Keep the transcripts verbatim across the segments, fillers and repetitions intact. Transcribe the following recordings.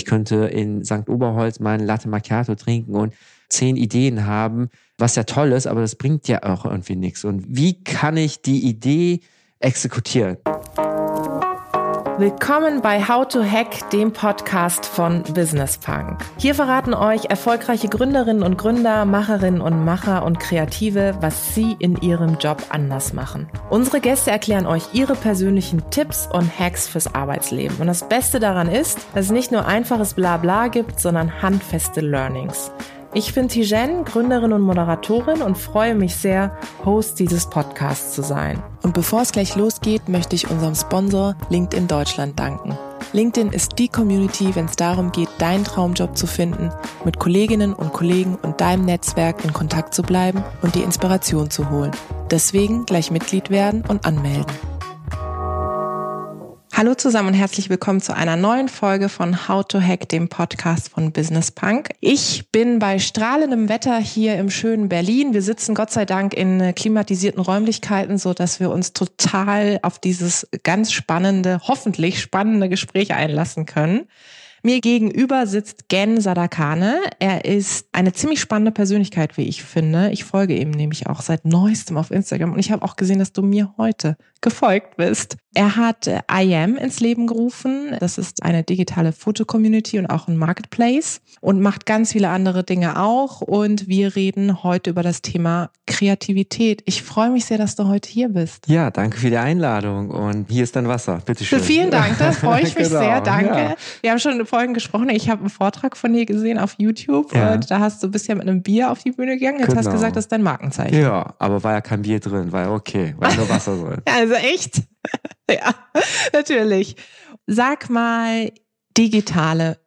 könnte in Sankt Oberholz mal einen Latte Macchiato trinken und zehn Ideen haben, was ja toll ist, aber das bringt ja auch irgendwie nichts. Und wie kann ich die Idee exekutieren? Willkommen bei How to Hack, dem Podcast von Business Punk. Hier verraten euch erfolgreiche Gründerinnen und Gründer, Macherinnen und Macher und Kreative, was sie in ihrem Job anders machen. Unsere Gäste erklären euch ihre persönlichen Tipps und Hacks fürs Arbeitsleben. Und das Beste daran ist, dass es nicht nur einfaches Blabla gibt, sondern handfeste Learnings. Ich bin Tijen, Gründerin und Moderatorin und freue mich sehr, Host dieses Podcasts zu sein. Und bevor es gleich losgeht, möchte ich unserem Sponsor LinkedIn Deutschland danken. LinkedIn ist die Community, wenn es darum geht, deinen Traumjob zu finden, mit Kolleginnen und Kollegen und deinem Netzwerk in Kontakt zu bleiben und die Inspiration zu holen. Deswegen gleich Mitglied werden und anmelden. Hallo zusammen und herzlich willkommen zu einer neuen Folge von How to Hack, dem Podcast von Business Punk. Ich bin bei strahlendem Wetter hier im schönen Berlin. Wir sitzen Gott sei Dank in klimatisierten Räumlichkeiten, so dass wir uns total auf dieses ganz spannende, hoffentlich spannende Gespräch einlassen können. Mir gegenüber sitzt Gen Sadakane. Er ist eine ziemlich spannende Persönlichkeit, wie ich finde. Ich folge ihm nämlich auch seit neuestem auf Instagram und ich habe auch gesehen, dass du mir heute gefolgt bist. Er hat I Am ins Leben gerufen. Das ist eine digitale Foto-Community und auch ein Marketplace und macht ganz viele andere Dinge auch. Und wir reden heute über das Thema Kreativität. Ich freue mich sehr, dass du heute hier bist. Ja, danke für die Einladung und hier ist dein Wasser. Bitte schön. Vielen Dank, da freue ich mich genau, sehr. Danke. Ja. Wir haben schon vorhin gesprochen. Ich habe einen Vortrag von dir gesehen auf YouTube. Ja. Und da hast du bisher mit einem Bier auf die Bühne gegangen. Jetzt genau. hast du gesagt, das ist dein Markenzeichen. Ja, aber war ja kein Bier drin, war ja okay, war nur Wasser drin. Also echt? Ja, natürlich. Sag mal, digitale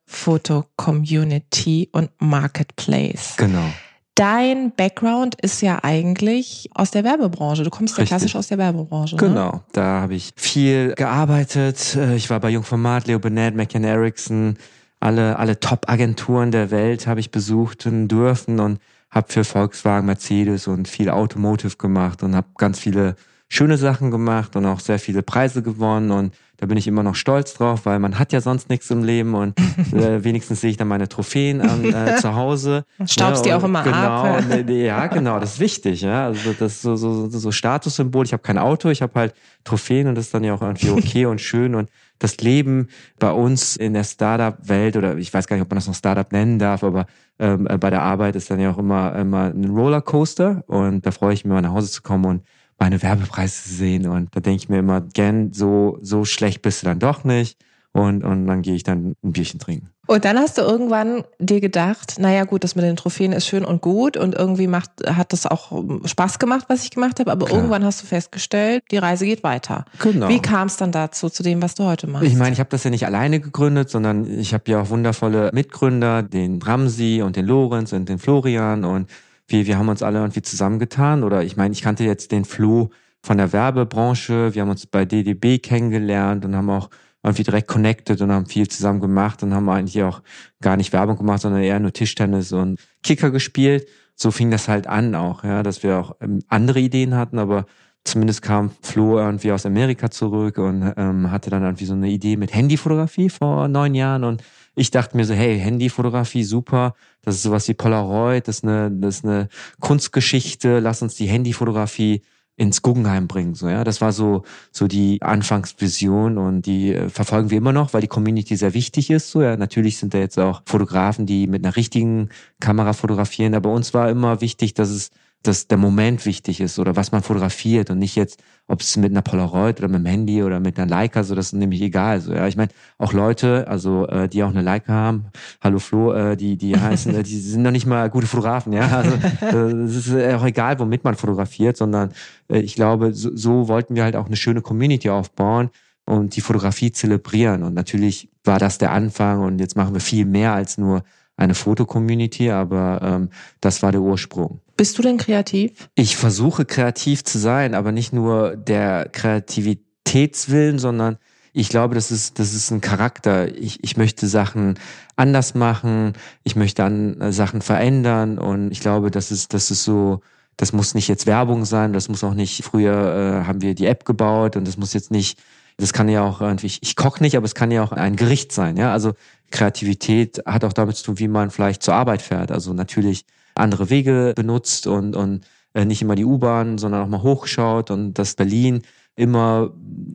Foto-Community und Marketplace. Genau. Dein Background ist ja eigentlich aus der Werbebranche. Du kommst ja klassisch aus der Werbebranche. Genau, ne? Da habe ich viel gearbeitet. Ich war bei Jungformat, Leo Burnett, McCann Erickson, alle alle Top-Agenturen der Welt habe ich besuchen dürfen und habe für Volkswagen, Mercedes und viel Automotive gemacht und habe ganz viele schöne Sachen gemacht und auch sehr viele Preise gewonnen und da bin ich immer noch stolz drauf, weil man hat ja sonst nichts im Leben und äh, wenigstens sehe ich dann meine Trophäen ähm, äh, zu Hause. Staubst ja, die auch immer genau, ab. Und, ja, genau, das ist wichtig. Ja, also das ist so, so, so Statussymbol. Ich habe kein Auto, ich habe halt Trophäen und das ist dann ja auch irgendwie okay und schön und das Leben bei uns in der Startup-Welt oder ich weiß gar nicht, ob man das noch Startup nennen darf, aber ähm, bei der Arbeit ist dann ja auch immer immer ein Rollercoaster und da freue ich mich mal nach Hause zu kommen und meine Werbepreise zu sehen und da denke ich mir immer, Gen, so so schlecht bist du dann doch nicht und und dann gehe ich dann ein Bierchen trinken. Und dann hast du irgendwann dir gedacht, naja gut, das mit den Trophäen ist schön und gut und irgendwie macht hat das auch Spaß gemacht, was ich gemacht habe, aber Klar. Irgendwann hast du festgestellt, die Reise geht weiter. Genau. Wie kam es dann dazu, zu dem, was du heute machst? Ich meine, ich habe das ja nicht alleine gegründet, sondern ich habe ja auch wundervolle Mitgründer, den Ramsi und den Lorenz und den Florian und wir, wir haben uns alle irgendwie zusammengetan oder ich meine, ich kannte jetzt den Flo von der Werbebranche, wir haben uns bei D D B kennengelernt und haben auch irgendwie direkt connected und haben viel zusammen gemacht und haben eigentlich auch gar nicht Werbung gemacht, sondern eher nur Tischtennis und Kicker gespielt. So fing das halt an auch, ja, dass wir auch ähm, andere Ideen hatten, aber zumindest kam Flo irgendwie aus Amerika zurück und ähm, hatte dann irgendwie so eine Idee mit Handyfotografie vor neun Jahren und ich dachte mir so, hey, Handyfotografie, super, das ist sowas wie Polaroid, das ist eine, das ist eine Kunstgeschichte, lass uns die Handyfotografie ins Guggenheim bringen, so, ja. Das war so, so die Anfangsvision und die äh, verfolgen wir immer noch, weil die Community sehr wichtig ist, so, ja. Natürlich sind da jetzt auch Fotografen, die mit einer richtigen Kamera fotografieren, aber uns war immer wichtig, dass es, dass der Moment wichtig ist oder was man fotografiert und nicht jetzt, ob es mit einer Polaroid oder mit dem Handy oder mit einer Leica, so, das ist nämlich egal, so, ja. Ich meine, auch Leute, also, äh, die auch eine Leica haben, hallo Flo, äh, die, die heißen, äh, die sind noch nicht mal gute Fotografen, ja. Also, äh, es ist auch egal, womit man fotografiert, sondern äh, ich glaube, so, so wollten wir halt auch eine schöne Community aufbauen und die Fotografie zelebrieren und natürlich war das der Anfang und jetzt machen wir viel mehr als nur eine Foto-Community, aber ähm, das war der Ursprung. Bist du denn kreativ? Ich versuche kreativ zu sein, aber nicht nur der Kreativitätswillen, sondern ich glaube, das ist das ist ein Charakter. Ich ich möchte Sachen anders machen, ich möchte an Sachen verändern und ich glaube, das ist das ist so, das muss nicht jetzt Werbung sein, das muss auch nicht, früher äh, haben wir die App gebaut und das muss jetzt nicht, das kann ja auch irgendwie, ich, ich koche nicht, aber es kann ja auch ein Gericht sein, ja, also Kreativität hat auch damit zu tun, wie man vielleicht zur Arbeit fährt. Also natürlich andere Wege benutzt und, und nicht immer die U-Bahn, sondern auch mal hochschaut und dass Berlin immer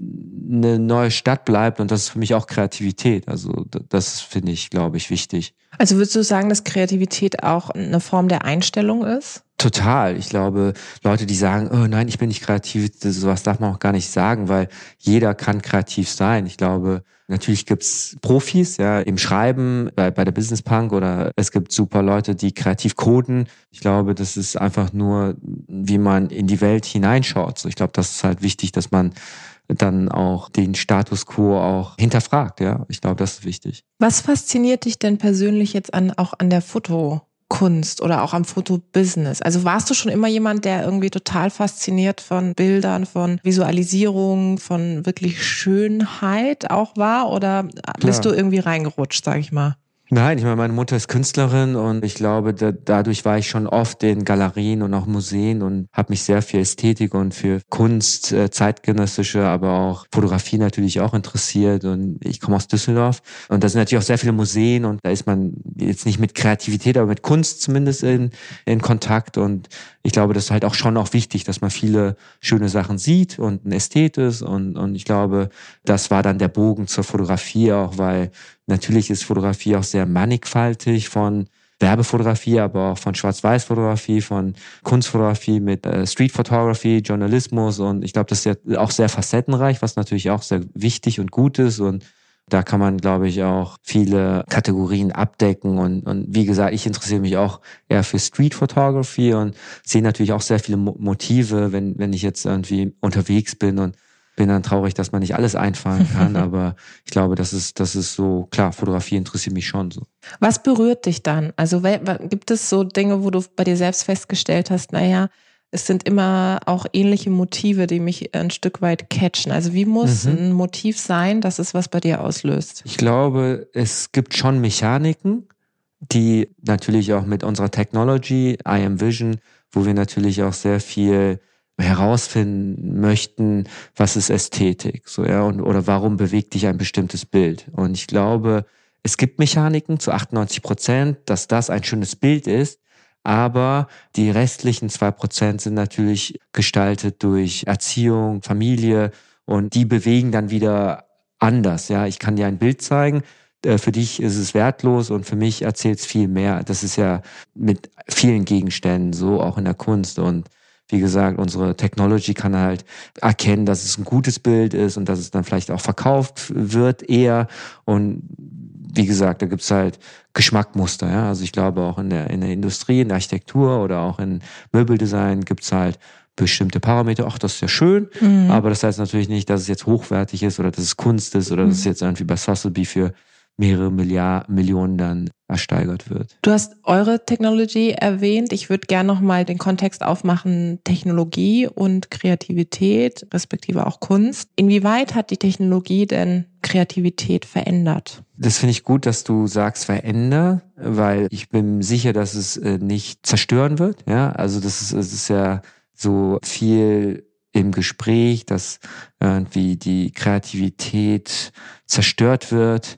eine neue Stadt bleibt und das ist für mich auch Kreativität. Also das finde ich, glaube ich, wichtig. Also würdest du sagen, dass Kreativität auch eine Form der Einstellung ist? Total. Ich glaube, Leute, die sagen, oh nein, ich bin nicht kreativ, das, sowas darf man auch gar nicht sagen, weil jeder kann kreativ sein. Ich glaube, natürlich gibt's Profis, ja, im Schreiben, bei, bei der Business Punk oder es gibt super Leute, die kreativ coden. Ich glaube, das ist einfach nur, wie man in die Welt hineinschaut. So, ich glaube, das ist halt wichtig, dass man dann auch den Status quo auch hinterfragt, ja. Ich glaube, das ist wichtig. Was fasziniert dich denn persönlich jetzt an, auch an der Fotokunst oder auch am Fotobusiness? Also warst du schon immer jemand, der irgendwie total fasziniert von Bildern, von Visualisierung, von wirklich Schönheit auch war? Oder bist Klar. du irgendwie reingerutscht, sag ich mal? Nein, ich meine, meine Mutter ist Künstlerin und ich glaube, da, dadurch war ich schon oft in Galerien und auch Museen und habe mich sehr für Ästhetik und für Kunst, äh, zeitgenössische, aber auch Fotografie natürlich auch interessiert und ich komme aus Düsseldorf und da sind natürlich auch sehr viele Museen und da ist man jetzt nicht mit Kreativität, aber mit Kunst zumindest in, in Kontakt und ich glaube, das ist halt auch schon auch wichtig, dass man viele schöne Sachen sieht und ein Ästhet ist und, und ich glaube, das war dann der Bogen zur Fotografie auch, weil natürlich ist Fotografie auch sehr mannigfaltig von Werbefotografie, aber auch von Schwarz-Weiß-Fotografie, von Kunstfotografie mit äh, Street Photography, Journalismus und ich glaube, das ist ja auch sehr facettenreich, was natürlich auch sehr wichtig und gut ist und da kann man, glaube ich, auch viele Kategorien abdecken und, und wie gesagt, ich interessiere mich auch eher für Street Photography und sehe natürlich auch sehr viele Mo- Motive, wenn, wenn ich jetzt irgendwie unterwegs bin und bin dann traurig, dass man nicht alles einfahren kann, aber ich glaube, das ist, das ist so, klar, Fotografie interessiert mich schon so. Was berührt dich dann? Also gibt es so Dinge, wo du bei dir selbst festgestellt hast, naja, es sind immer auch ähnliche Motive, die mich ein Stück weit catchen. Also wie muss mhm. ein Motiv sein, dass es was bei dir auslöst? Ich glaube, es gibt schon Mechaniken, die natürlich auch mit unserer Technology, I Am Vision, wo wir natürlich auch sehr viel herausfinden möchten, was ist Ästhetik, so, ja, und, oder warum bewegt dich ein bestimmtes Bild. Und ich glaube, es gibt Mechaniken zu achtundneunzig Prozent, dass das ein schönes Bild ist, aber die restlichen zwei Prozent sind natürlich gestaltet durch Erziehung, Familie und die bewegen dann wieder anders, ja. Ich kann dir ein Bild zeigen, für dich ist es wertlos und für mich erzählt es viel mehr. Das ist ja mit vielen Gegenständen so, auch in der Kunst und wie gesagt, unsere Technology kann halt erkennen, dass es ein gutes Bild ist und dass es dann vielleicht auch verkauft wird eher. Und wie gesagt, da gibt's halt Geschmackmuster. Ja? Also ich glaube auch in der in der Industrie, in der Architektur oder auch in Möbeldesign gibt's halt bestimmte Parameter. Ach, das ist ja schön, mhm. aber das heißt natürlich nicht, dass es jetzt hochwertig ist oder dass es Kunst ist oder mhm. dass es jetzt irgendwie bei Sotheby für mehrere Milliarden, Millionen dann ersteigert wird. Du hast eure Technology erwähnt. Ich würde gerne nochmal den Kontext aufmachen, Technologie und Kreativität, respektive auch Kunst. Inwieweit hat die Technologie denn Kreativität verändert? Das finde ich gut, dass du sagst verändern, weil ich bin sicher, dass es nicht zerstören wird. Ja, also das ist, es ist ja so viel im Gespräch, dass irgendwie die Kreativität zerstört wird.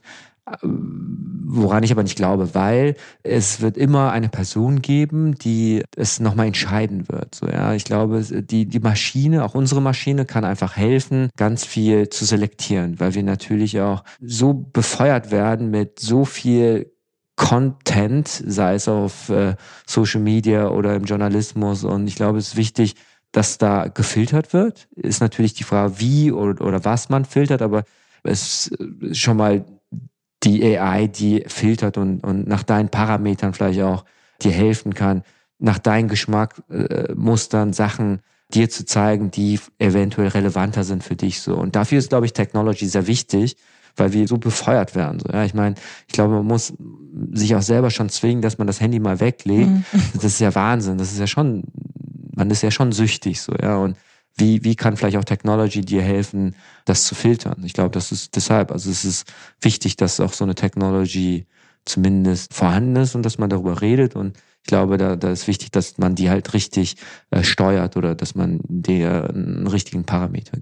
Woran ich aber nicht glaube, weil es wird immer eine Person geben, die es nochmal entscheiden wird. So, ja, ich glaube, die, die Maschine, auch unsere Maschine kann einfach helfen, ganz viel zu selektieren, weil wir natürlich auch so befeuert werden mit so viel Content, sei es auf äh, Social Media oder im Journalismus. Und ich glaube, es ist wichtig, dass da gefiltert wird. Ist natürlich die Frage, wie oder, oder was man filtert, aber es ist schon mal die A I, die filtert und, und nach deinen Parametern vielleicht auch dir helfen kann, nach deinen Geschmackmustern äh, Sachen dir zu zeigen, die eventuell relevanter sind für dich so. Und dafür ist, glaube ich, Technology sehr wichtig, weil wir so befeuert werden. So. Ja, ich meine, ich glaube, man muss sich auch selber schon zwingen, dass man das Handy mal weglegt. Mhm. Das ist ja Wahnsinn. Das ist ja schon, man ist ja schon süchtig so, ja. Und Wie, wie kann vielleicht auch Technology dir helfen, das zu filtern? Ich glaube, das ist deshalb, also es ist wichtig, dass auch so eine Technology zumindest vorhanden ist und dass man darüber redet. Und ich glaube, da, da ist wichtig, dass man die halt richtig äh, steuert oder dass man dir einen richtigen Parameter gibt.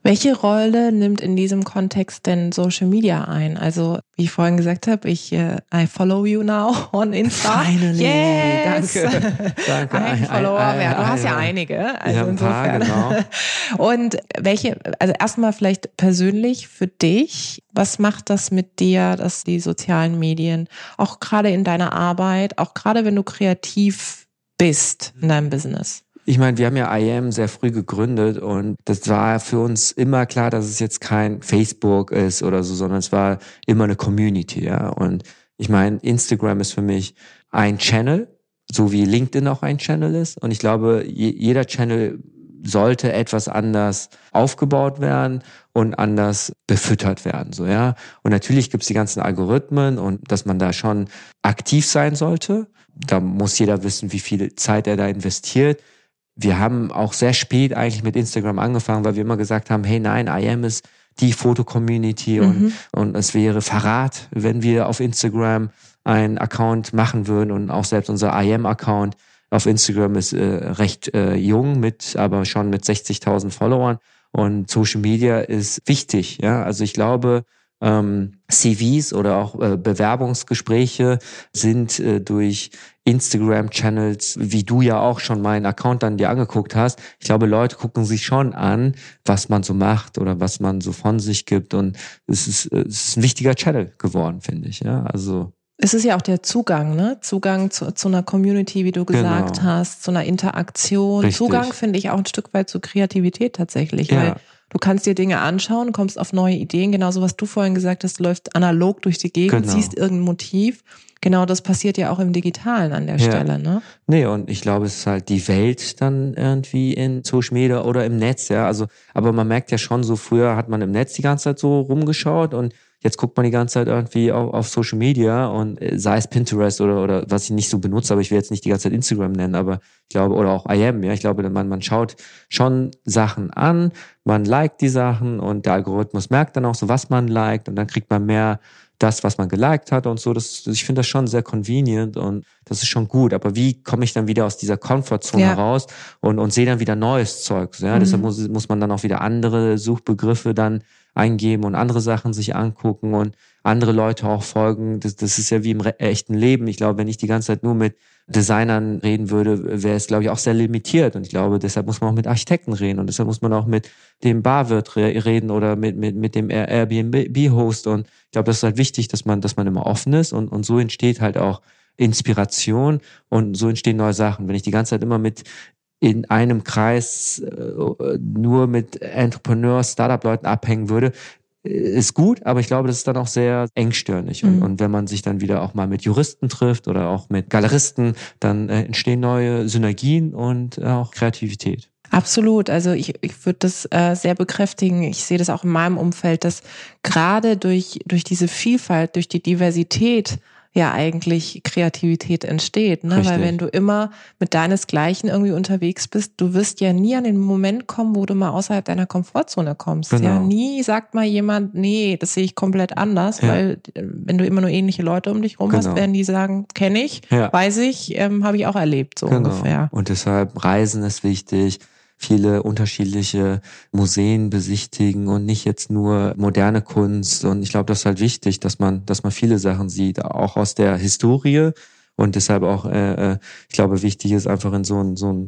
Welche Rolle nimmt in diesem Kontext denn Social Media ein? Also, wie ich vorhin gesagt habe, ich uh, I follow you now on Insta. Finally, yes. danke. danke. Ein Follower, ein, ein, du hast ja einige, also ja, ein insofern. Paar, genau. Und welche, also erstmal vielleicht persönlich für dich, was macht das mit dir, dass die sozialen Medien, auch gerade in deiner Arbeit, auch gerade wenn du kreativ bist in deinem Business? Ich meine, wir haben ja I am sehr früh gegründet und das war für uns immer klar, dass es jetzt kein Facebook ist oder so, sondern es war immer eine Community, ja. Und ich meine, Instagram ist für mich ein Channel, so wie LinkedIn auch ein Channel ist. Und ich glaube, jeder Channel sollte etwas anders aufgebaut werden und anders befüttert werden, so, ja. Und natürlich gibt's die ganzen Algorithmen und dass man da schon aktiv sein sollte. Da muss jeder wissen, wie viel Zeit er da investiert. Wir haben auch sehr spät eigentlich mit Instagram angefangen, weil wir immer gesagt haben, hey, nein, I am ist die Foto-Community mhm. und, und es wäre Verrat, wenn wir auf Instagram einen Account machen würden und auch selbst unser I am-Account auf Instagram ist äh, recht äh, jung, mit aber schon mit sechzigtausend Followern und Social Media ist wichtig, ja, also ich glaube, ähm, C Vs oder auch äh, Bewerbungsgespräche sind äh, durch Instagram-Channels, wie du ja auch schon meinen Account dann dir angeguckt hast. Ich glaube, Leute gucken sich schon an, was man so macht oder was man so von sich gibt und es ist, es ist ein wichtiger Channel geworden, finde ich, ja, also. Es ist ja auch der Zugang, ne? Zugang zu, zu einer Community, wie du gesagt genau. hast, zu einer Interaktion. Richtig. Zugang finde ich auch ein Stück weit zur Kreativität tatsächlich, ja. weil du kannst dir Dinge anschauen, kommst auf neue Ideen, genauso was du vorhin gesagt hast, du läufst analog durch die Gegend, genau. siehst irgendein Motiv. Genau, das passiert ja auch im Digitalen an der ja. Stelle, ne? Nee, und ich glaube, es ist halt die Welt dann irgendwie in Social Media oder im Netz, ja, also, aber man merkt ja schon so, früher hat man im Netz die ganze Zeit so rumgeschaut und jetzt guckt man die ganze Zeit irgendwie auf, auf Social Media und sei es Pinterest oder oder was ich nicht so benutze, aber ich will jetzt nicht die ganze Zeit Instagram nennen, aber ich glaube, oder auch I am, ja, ich glaube, man, man schaut schon Sachen an, man liked die Sachen und der Algorithmus merkt dann auch so, was man liked und dann kriegt man mehr das, was man geliked hat und so. Das, ich finde das schon sehr convenient und das ist schon gut. Aber wie komme ich dann wieder aus dieser Comfortzone ja. raus und, und sehe dann wieder neues Zeug? Ja, mhm. Deshalb muss, muss man dann auch wieder andere Suchbegriffe dann eingeben und andere Sachen sich angucken und andere Leute auch folgen. Das, das ist ja wie im re- echten Leben. Ich glaube, wenn ich die ganze Zeit nur mit Designern reden würde, wäre es, glaube ich, auch sehr limitiert. Und ich glaube, deshalb muss man auch mit Architekten reden und deshalb muss man auch mit dem Barwirt re- reden oder mit mit mit dem Airbnb-Host. Und ich glaube, das ist halt wichtig, dass man dass man immer offen ist und und so entsteht halt auch Inspiration und so entstehen neue Sachen. Wenn ich die ganze Zeit immer mit in einem Kreis äh, nur mit Entrepreneurs, Startup-Leuten abhängen würde, ist gut, aber ich glaube, das ist dann auch sehr engstirnig. Und, mhm. und wenn man sich dann wieder auch mal mit Juristen trifft oder auch mit Galeristen, dann äh, entstehen neue Synergien und äh, auch Kreativität. Absolut. Also ich, ich würde das äh, sehr bekräftigen. Ich sehe das auch in meinem Umfeld, dass gerade durch, durch diese Vielfalt, durch die Diversität ja eigentlich Kreativität entsteht, ne? Weil wenn du immer mit deinesgleichen irgendwie unterwegs bist, du wirst ja nie an den Moment kommen, wo du mal außerhalb deiner Komfortzone kommst. Genau. Ja, nie sagt mal jemand, nee, das sehe ich komplett anders, ja. Weil wenn du immer nur ähnliche Leute um dich rum genau. hast, werden die sagen, kenne ich, ja. weiß ich, ähm, habe ich auch erlebt, so genau. ungefähr. Und deshalb Reisen ist wichtig. Viele unterschiedliche Museen besichtigen und nicht jetzt nur moderne Kunst. Und ich glaube, das ist halt wichtig, dass man, dass man viele Sachen sieht, auch aus der Historie. Und deshalb auch, äh, ich glaube, wichtig ist einfach in so ein, so ein,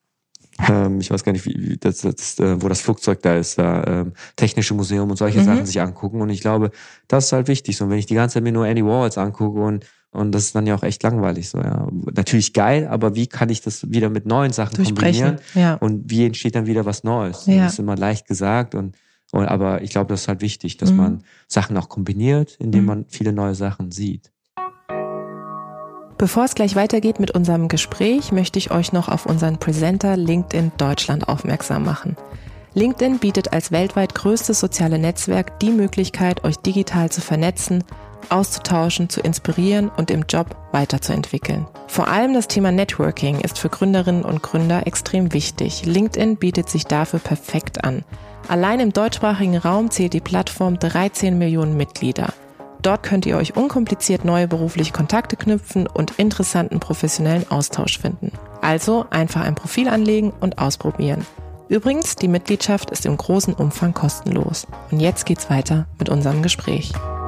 ähm, ich weiß gar nicht, wie, das, das, äh, wo das Flugzeug da ist, da ähm, Technische Museum und solche mhm. Sachen sich angucken. Und ich glaube, das ist halt wichtig. So, und wenn ich die ganze Zeit mir nur Andy Warhols angucke und Und das ist dann ja auch echt langweilig so, ja. Natürlich geil, aber wie kann ich das wieder mit neuen Sachen kombinieren? Ja. Und wie entsteht dann wieder was Neues? Ja. Das ist immer leicht gesagt und, und aber ich glaube, das ist halt wichtig, dass mhm. man Sachen auch kombiniert, indem mhm. man viele neue Sachen sieht. Bevor es gleich weitergeht mit unserem Gespräch, möchte ich euch noch auf unseren Presenter LinkedIn Deutschland aufmerksam machen. LinkedIn bietet als weltweit größtes soziale Netzwerk die Möglichkeit, euch digital zu vernetzen, auszutauschen, zu inspirieren und im Job weiterzuentwickeln. Vor allem das Thema Networking ist für Gründerinnen und Gründer extrem wichtig. LinkedIn bietet sich dafür perfekt an. Allein im deutschsprachigen Raum zählt die Plattform dreizehn Millionen Mitglieder. Dort könnt ihr euch unkompliziert neue berufliche Kontakte knüpfen und interessanten professionellen Austausch finden. Also einfach ein Profil anlegen und ausprobieren. Übrigens, die Mitgliedschaft ist im großen Umfang kostenlos. Und jetzt geht's weiter mit unserem Gespräch.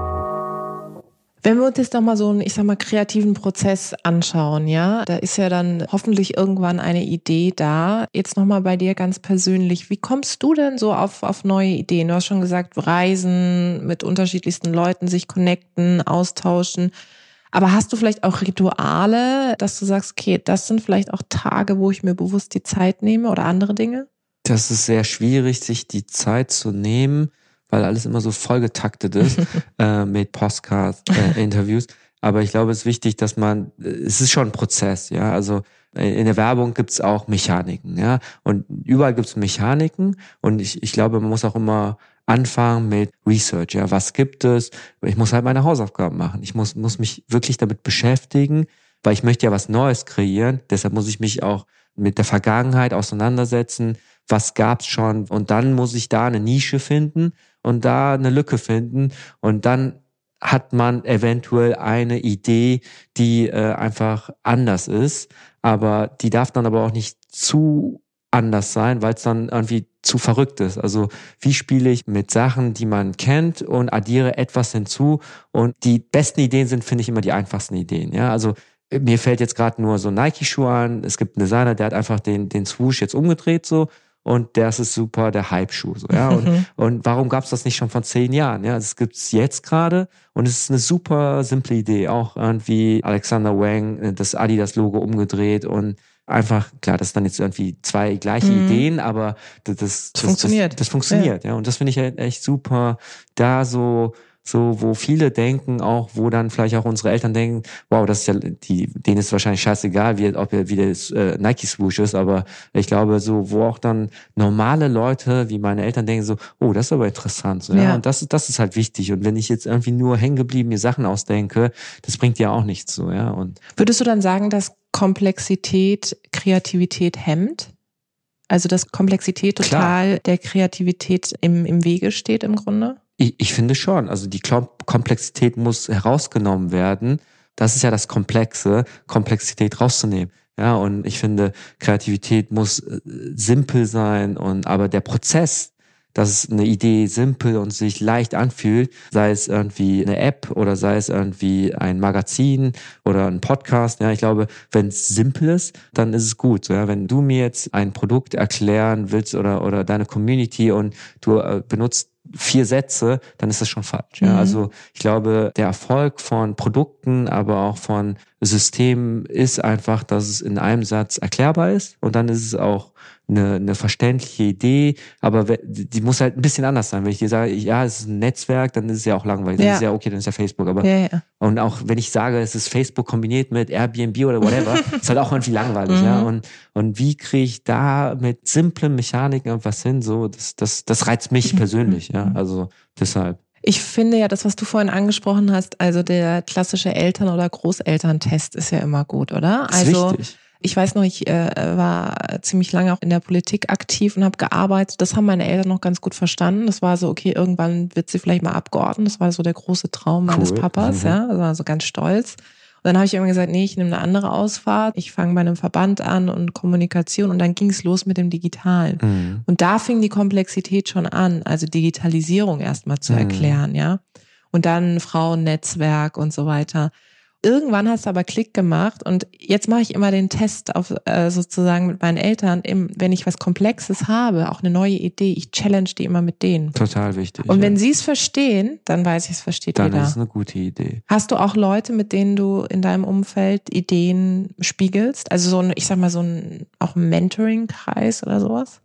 Wenn wir uns jetzt nochmal so einen, ich sag mal, kreativen Prozess anschauen, ja, da ist ja dann hoffentlich irgendwann eine Idee da. Jetzt nochmal bei dir ganz persönlich, wie kommst du denn so auf, auf neue Ideen? Du hast schon gesagt, reisen, mit unterschiedlichsten Leuten sich connecten, austauschen. Aber hast du vielleicht auch Rituale, dass du sagst, okay, das sind vielleicht auch Tage, wo ich mir bewusst die Zeit nehme oder andere Dinge? Das ist sehr schwierig, sich die Zeit zu nehmen, weil alles immer so vollgetaktet ist äh, mit Podcast-Interviews. Äh, Aber ich glaube, es ist wichtig, dass man, es ist schon ein Prozess, ja. Also in der Werbung gibt's auch Mechaniken, ja. Und überall gibt's Mechaniken. Und ich, ich glaube, man muss auch immer anfangen mit Research, ja. Was gibt es? Ich muss halt meine Hausaufgaben machen. Ich muss, muss mich wirklich damit beschäftigen, weil ich möchte ja was Neues kreieren. Deshalb muss ich mich auch mit der Vergangenheit auseinandersetzen. Was gab's schon? Und dann muss ich da eine Nische finden und da eine Lücke finden. Und dann hat man eventuell eine Idee, die äh, einfach anders ist. Aber die darf dann aber auch nicht zu anders sein, weil es dann irgendwie zu verrückt ist. Also wie spiele ich mit Sachen, die man kennt und addiere etwas hinzu? Und die besten Ideen sind, finde ich, immer die einfachsten Ideen. Ja, also mir fällt jetzt gerade nur so Nike-Schuh an. Es gibt einen Designer, der hat einfach den den Swoosh jetzt umgedreht so. Und das ist super, der Hype-Schuh. So, ja? Und, mhm. und warum gab's das nicht schon vor zehn Jahren? Ja, das gibt's jetzt gerade und es ist eine super simple Idee. Auch irgendwie Alexander Wang, das Adidas-Logo umgedreht und einfach, klar, das ist dann jetzt irgendwie zwei gleiche mhm. Ideen, aber das, das, das funktioniert. Das, das funktioniert, ja. ja. Und das finde ich halt echt super, da so so, wo viele denken, auch wo dann vielleicht auch unsere Eltern denken, wow, das ist ja, die, denen ist wahrscheinlich scheißegal, wie, ob er wie das äh, Nike-Swoosh ist, aber ich glaube, so, wo auch dann normale Leute, wie meine Eltern denken, so, oh, das ist aber interessant, so, ja. ja. Und das, das ist halt wichtig. Und wenn ich jetzt irgendwie nur hängen geblieben mir Sachen ausdenke, das bringt ja auch nichts so, ja. Und würdest du dann sagen, dass Komplexität Kreativität hemmt? Also, dass Komplexität total Klar. der Kreativität im, im Wege steht im Grunde? Ich, ich finde schon. Also die Komplexität muss herausgenommen werden. Das ist ja das Komplexe, Komplexität rauszunehmen. Ja, und ich finde, Kreativität muss äh, simpel sein und aber der Prozess, dass eine Idee simpel und sich leicht anfühlt, sei es irgendwie eine App oder sei es irgendwie ein Magazin oder ein Podcast. Ja, ich glaube, wenn es simpel ist, dann ist es gut. Ja, wenn du mir jetzt ein Produkt erklären willst oder oder deine Community und du äh, benutzt vier Sätze, dann ist das schon falsch. Ja, mhm. Also ich glaube, der Erfolg von Produkten, aber auch von Systemen ist einfach, dass es in einem Satz erklärbar ist und dann ist es auch eine, eine verständliche Idee, aber die muss halt ein bisschen anders sein. Wenn ich dir sage, ja, es ist ein Netzwerk, dann ist es ja auch langweilig. Dann ja. ist es ja okay, dann ist ja Facebook. Aber ja, ja. Und auch wenn ich sage, es ist Facebook kombiniert mit Airbnb oder whatever, ist halt auch irgendwie langweilig. mhm. Ja, und und wie kriege ich da mit simplen Mechaniken irgendwas hin? So, das das das reizt mich persönlich. Ja, also deshalb. Ich finde ja, das, was du vorhin angesprochen hast, also der klassische Eltern- oder Großelterntest ist ja immer gut, oder? Das ist also wichtig. Ich weiß noch, ich äh, war ziemlich lange auch in der Politik aktiv und habe gearbeitet. Das haben meine Eltern noch ganz gut verstanden. Das war so, okay, irgendwann wird sie vielleicht mal Abgeordnet. Das war so der große Traum meines cool. Papas. Mhm. Ja, das war so ganz stolz. Und dann habe ich immer gesagt, nee, ich nehme eine andere Ausfahrt. Ich fange bei einem Verband an und Kommunikation und dann ging es los mit dem Digitalen. Mhm. Und da fing die Komplexität schon an, also Digitalisierung erstmal zu mhm. erklären, ja. Und dann Frauennetzwerk und so weiter. Irgendwann hast du aber Klick gemacht und jetzt mache ich immer den Test auf äh, sozusagen mit meinen Eltern, im, wenn ich was Komplexes habe, auch eine neue Idee, ich challenge die immer mit denen. Total wichtig. Und ja. wenn sie es verstehen, dann weiß ich, es versteht dann jeder. Dann ist es eine gute Idee. Hast du auch Leute, mit denen du in deinem Umfeld Ideen spiegelst? Also so ein, ich sag mal so ein, auch ein Mentoring-Kreis oder sowas?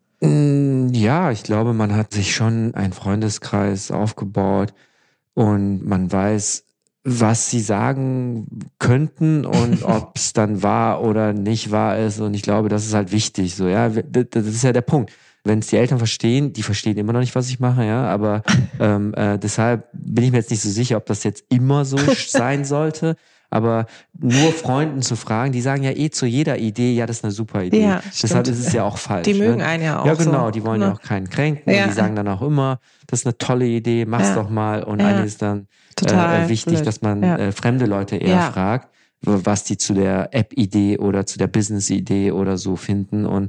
Ja, ich glaube, man hat sich schon einen Freundeskreis aufgebaut und man weiß, was sie sagen könnten und ob es dann wahr oder nicht wahr ist. Und ich glaube, das ist halt wichtig. So, ja, das ist ja der Punkt. Wenn es die Eltern verstehen, die verstehen immer noch nicht, was ich mache, ja. Aber ähm, äh, deshalb bin ich mir jetzt nicht so sicher, ob das jetzt immer so sein sollte. Aber nur Freunden zu fragen, die sagen ja eh zu jeder Idee, ja, das ist eine super Idee. Ja, deshalb ist es ja auch falsch. Die mögen ne? einen ja auch. Ja, genau, so. die wollen ja, ja auch keinen kränken. Ja. Und die sagen dann auch immer, das ist eine tolle Idee, mach's ja. doch mal. Und ja. eine ist dann äh, wichtig, blöd. dass man ja. äh, fremde Leute eher ja. fragt, was die zu der App-Idee oder zu der Business-Idee oder so finden. Und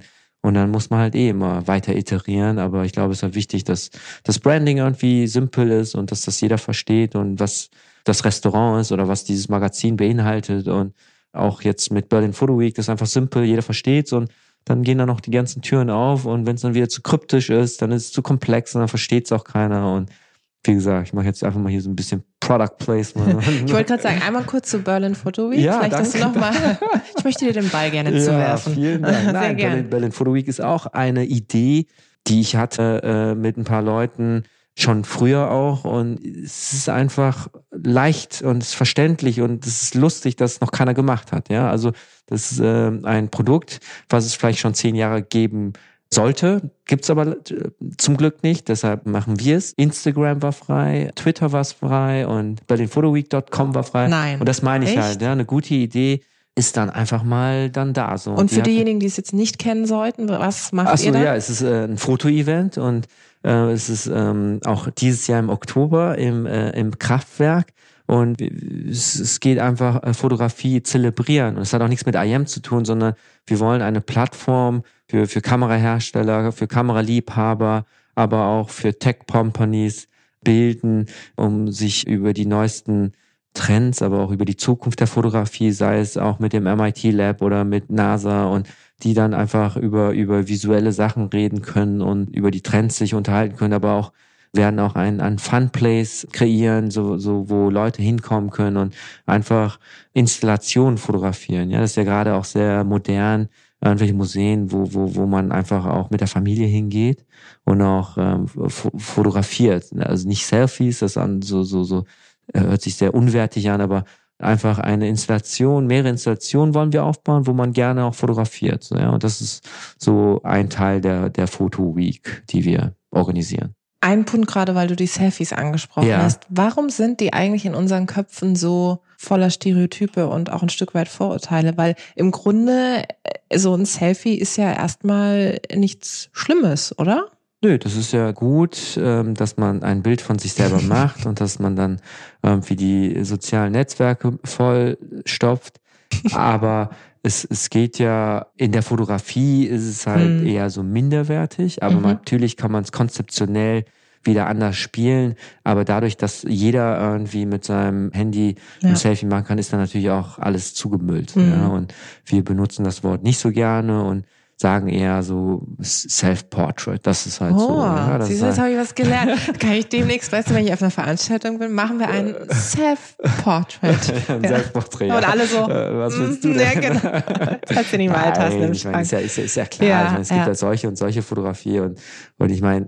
Und dann muss man halt eh immer weiter iterieren. Aber ich glaube, es ist halt wichtig, dass das Branding irgendwie simpel ist und dass das jeder versteht und was das Restaurant ist oder was dieses Magazin beinhaltet. Und auch jetzt mit Berlin Photo Week, das ist einfach simpel, jeder versteht's und dann gehen da noch die ganzen Türen auf. Und wenn es dann wieder zu kryptisch ist, dann ist es zu komplex und dann versteht's auch keiner. Und wie gesagt, ich mache jetzt einfach mal hier so ein bisschen Product Placement. Ich wollte gerade sagen, einmal kurz zu Berlin Photo Week. Ja, Vielleicht danke. hast du noch mal, ich möchte dir den Ball gerne ja, zuwerfen. Vielen Dank. Sehr Nein, gern. Berlin, Berlin Photo Week ist auch eine Idee, die ich hatte äh, mit ein paar Leuten schon früher auch. Und es ist einfach leicht und es ist verständlich und es ist lustig, dass es noch keiner gemacht hat. Ja, also das ist äh, ein Produkt, was es vielleicht schon zehn Jahre geben sollte, gibt's aber zum Glück nicht, deshalb machen wir es. Instagram war frei, Twitter war frei und berlin photo week dot com war frei. Nein. Und das meine ich Echt? halt, ja, eine gute Idee ist dann einfach mal dann da. So. Und für die diejenigen, die es jetzt nicht kennen sollten, was macht Achso, ihr da? ja, es ist äh, ein Fotoevent und äh, es ist ähm, auch dieses Jahr im Oktober im, äh, im Kraftwerk. Und es, es geht einfach äh, Fotografie zelebrieren. Und es hat auch nichts mit I M zu tun, sondern wir wollen eine Plattform für, für Kamerahersteller, für Kameraliebhaber, aber auch für Tech-Companies bilden, um sich über die neuesten Trends, aber auch über die Zukunft der Fotografie, sei es auch mit dem M I T Lab oder mit NASA und die dann einfach über, über visuelle Sachen reden können und über die Trends sich unterhalten können, aber auch werden auch ein, ein Fun-Place kreieren, so, so, wo Leute hinkommen können und einfach Installationen fotografieren. Ja, das ist ja gerade auch sehr modern, irgendwelche Museen, wo, wo, wo man einfach auch mit der Familie hingeht und auch ähm, f- fotografiert. Also nicht Selfies, das an so, so, so, äh, hört sich sehr unwertig an, aber einfach eine Installation, mehrere Installationen wollen wir aufbauen, wo man gerne auch fotografiert. So, ja, und das ist so ein Teil der, der Photo Week, die wir organisieren. Ein Punkt gerade, weil du die Selfies angesprochen Ja. hast. Warum sind die eigentlich in unseren Köpfen so voller Stereotype und auch ein Stück weit Vorurteile? Weil im Grunde so ein Selfie ist ja erstmal nichts Schlimmes, oder? Nö, das ist ja gut, ähm, dass man ein Bild von sich selber macht und dass man dann irgendwie die sozialen Netzwerke voll stopft. Aber es, es geht ja, in der Fotografie ist es halt Hm. eher so minderwertig, aber Mhm. natürlich kann man es konzeptionell wieder anders spielen, aber dadurch, dass jeder irgendwie mit seinem Handy Ja. ein Selfie machen kann, ist dann natürlich auch alles zugemüllt. Mhm. Ja? Und wir benutzen das Wort nicht so gerne und sagen eher so Self-Portrait. Das ist halt Oh, so. Ja, das siehst ist du, jetzt halt, habe ich was gelernt. Kann ich demnächst, weißt du, wenn ich auf einer Veranstaltung bin, machen wir ein Self-Portrait. ein Ja. Self-Portrait. Und alle so, Äh, was willst du mm, denn? ja, genau. Das hast du nicht mal Tasten im Nein, ich meine, Schrank. ist ja, ist, ja- ist ja klar. Ja, ich meine, es gibt ja. ja solche und solche Fotografie und, und ich meine,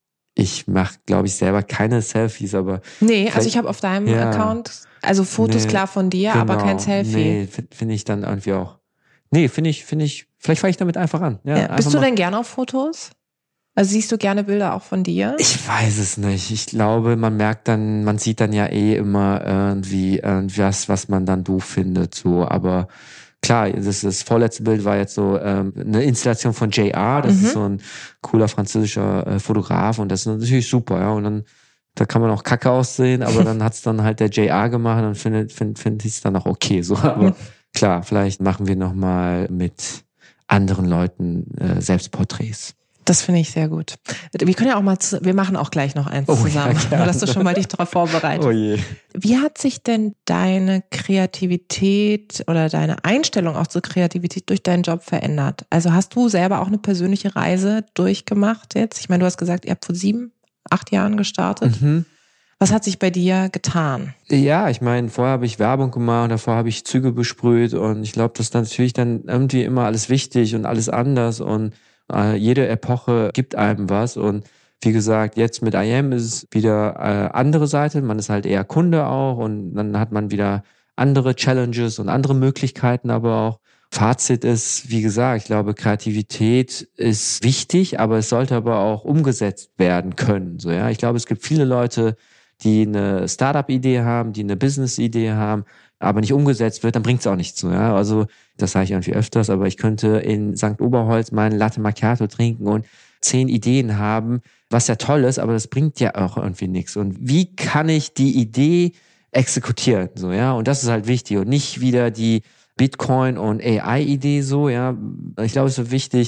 ich mache, glaube ich, selber keine Selfies, aber Nee, also vielleicht- ich habe auf deinem Ja. Account, also Fotos Nee, klar von dir, aber genau, kein Selfie. Nee, finde find ich dann irgendwie auch. Nee, finde ich, finde ich, vielleicht fange ich damit einfach an. Ja, Ja. einfach Bist du mal- denn gerne auf Fotos? Also siehst du gerne Bilder auch von dir? Ich weiß es nicht. Ich glaube, man merkt dann, man sieht dann ja eh immer irgendwie irgendwas, was man dann doof findet, so. Aber klar, das, das vorletzte Bild war jetzt so ähm, eine Installation von J R. Das Mhm. ist so ein cooler französischer äh, Fotograf und das ist natürlich super, ja. Und dann da kann man auch kacke aussehen, aber dann hat's dann halt der J R gemacht und finde finde finde ich es dann auch okay, so. Aber klar, vielleicht machen wir noch mal mit anderen Leuten äh, Selbstporträts. Das finde ich sehr gut. Wir können ja auch mal, zu, wir machen auch gleich noch eins Oh, ja, zusammen, gerne. nur dass du schon mal dich darauf vorbereitest. Oh je. Wie hat sich denn deine Kreativität oder deine Einstellung auch zur Kreativität durch deinen Job verändert? Also hast du selber auch eine persönliche Reise durchgemacht jetzt? Ich meine, du hast gesagt, ihr habt vor sieben, acht Jahren gestartet. Mhm. Was hat sich bei dir getan? Ja, ich meine, vorher habe ich Werbung gemacht, davor habe ich Züge besprüht und ich glaube, das ist natürlich dann irgendwie immer alles wichtig und alles anders und äh, jede Epoche gibt einem was und wie gesagt, jetzt mit I M ist es wieder äh, andere Seite, man ist halt eher Kunde auch und dann hat man wieder andere Challenges und andere Möglichkeiten, aber auch Fazit ist, wie gesagt, ich glaube, Kreativität ist wichtig, aber es sollte aber auch umgesetzt werden können. So, ja, ich glaube, es gibt viele Leute, die eine Startup-Idee haben, die eine Business-Idee haben, aber nicht umgesetzt wird, dann bringt's auch nichts so, ja. Also, das sage ich irgendwie öfters, aber ich könnte in Sankt Oberholz meinen Latte Macchiato trinken und zehn Ideen haben, was ja toll ist, aber das bringt ja auch irgendwie nichts. Und wie kann ich die Idee exekutieren, so, ja? Und das ist halt wichtig und nicht wieder die Bitcoin- und A I-Idee so, ja. Ich glaube, es ist so wichtig,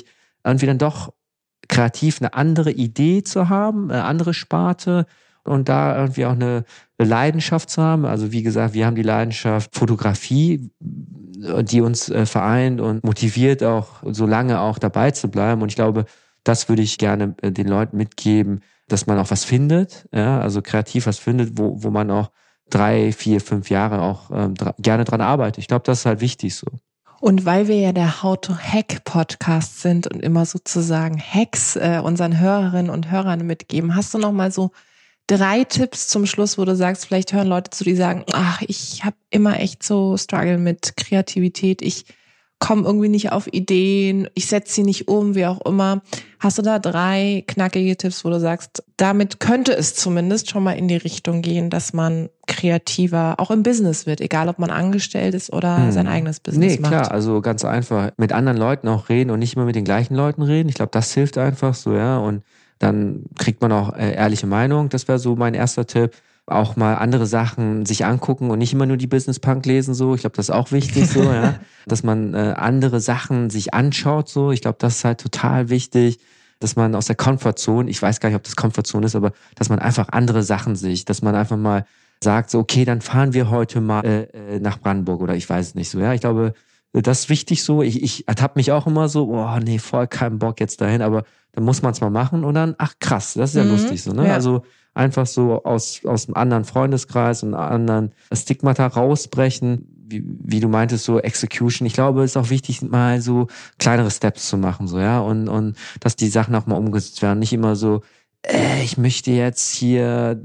irgendwie dann doch kreativ eine andere Idee zu haben, eine andere Sparte und da irgendwie auch eine Leidenschaft zu haben. Also wie gesagt, wir haben die Leidenschaft Fotografie, die uns äh, vereint und motiviert, auch so lange auch dabei zu bleiben. Und ich glaube, das würde ich gerne äh, den Leuten mitgeben, dass man auch was findet, ja, also kreativ was findet, wo, wo man auch drei, vier, fünf Jahre auch ähm, dra- gerne dran arbeitet. Ich glaube, das ist halt wichtig so. Und weil wir ja der How to Hack Podcast sind und immer sozusagen Hacks äh, unseren Hörerinnen und Hörern mitgeben, hast du noch mal so drei Tipps zum Schluss, wo du sagst, vielleicht hören Leute zu, die sagen, ach, ich habe immer echt so Struggle mit Kreativität, ich komme irgendwie nicht auf Ideen, ich setze sie nicht um, wie auch immer. Hast du da drei knackige Tipps, wo du sagst, damit könnte es zumindest schon mal in die Richtung gehen, dass man kreativer auch im Business wird, egal ob man angestellt ist oder hm. sein eigenes Business nee, macht? Nee, klar, also ganz einfach mit anderen Leuten auch reden und nicht immer mit den gleichen Leuten reden. Ich glaube, das hilft einfach so, ja, und dann kriegt man auch äh, ehrliche Meinung. Das wäre so mein erster Tipp. Auch mal andere Sachen sich angucken und nicht immer nur die Business Punk lesen so. Ich glaube, das ist auch wichtig so, ja, dass man äh, andere Sachen sich anschaut so. Ich glaube, das ist halt total wichtig, dass man aus der Comfortzone, ich weiß gar nicht, ob das Comfortzone ist, aber dass man einfach andere Sachen sieht, dass man einfach mal sagt so, okay, dann fahren wir heute mal äh, nach Brandenburg oder ich weiß es nicht so, ja. Ich glaube, das ist wichtig so. Ich, ich ertappe mich auch immer so, oh nee, voll keinen Bock jetzt dahin, aber dann muss man es mal machen und dann, ach krass, das ist ja mhm, lustig so, ne? Ja. Also einfach so aus aus einem anderen Freundeskreis und einem anderen Stigmata rausbrechen, wie, wie du meintest, so Execution. Ich glaube, es ist auch wichtig, mal so kleinere Steps zu machen, so, ja, und und dass die Sachen auch mal umgesetzt werden, nicht immer so, äh, ich möchte jetzt hier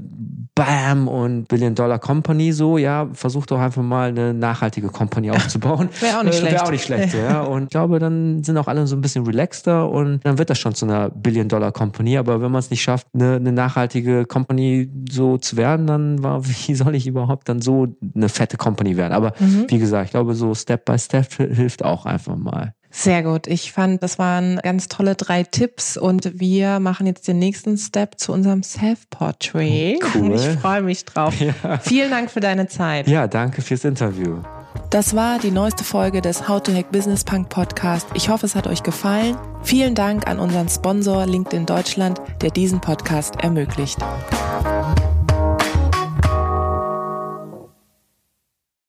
Bam und Billion-Dollar-Company so, ja, versuch doch einfach mal eine nachhaltige Company aufzubauen. Wäre auch nicht äh, schlecht. Wäre auch nicht schlecht, so, ja. Und ich glaube, dann sind auch alle so ein bisschen relaxter und dann wird das schon zu einer Billion-Dollar-Company. Aber wenn man es nicht schafft, eine, eine nachhaltige Company so zu werden, dann war, wie soll ich überhaupt dann so eine fette Company werden? Aber mhm. wie gesagt, ich glaube, so Step by Step hilft auch einfach mal. Sehr gut. Ich fand, das waren ganz tolle drei Tipps und wir machen jetzt den nächsten Step zu unserem Self-Portrait. Cool. Ich freue mich drauf. Ja. Vielen Dank für deine Zeit. Ja, danke fürs Interview. Das war die neueste Folge des How to Hack Business Punk Podcast. Ich hoffe, es hat euch gefallen. Vielen Dank an unseren Sponsor LinkedIn Deutschland, der diesen Podcast ermöglicht.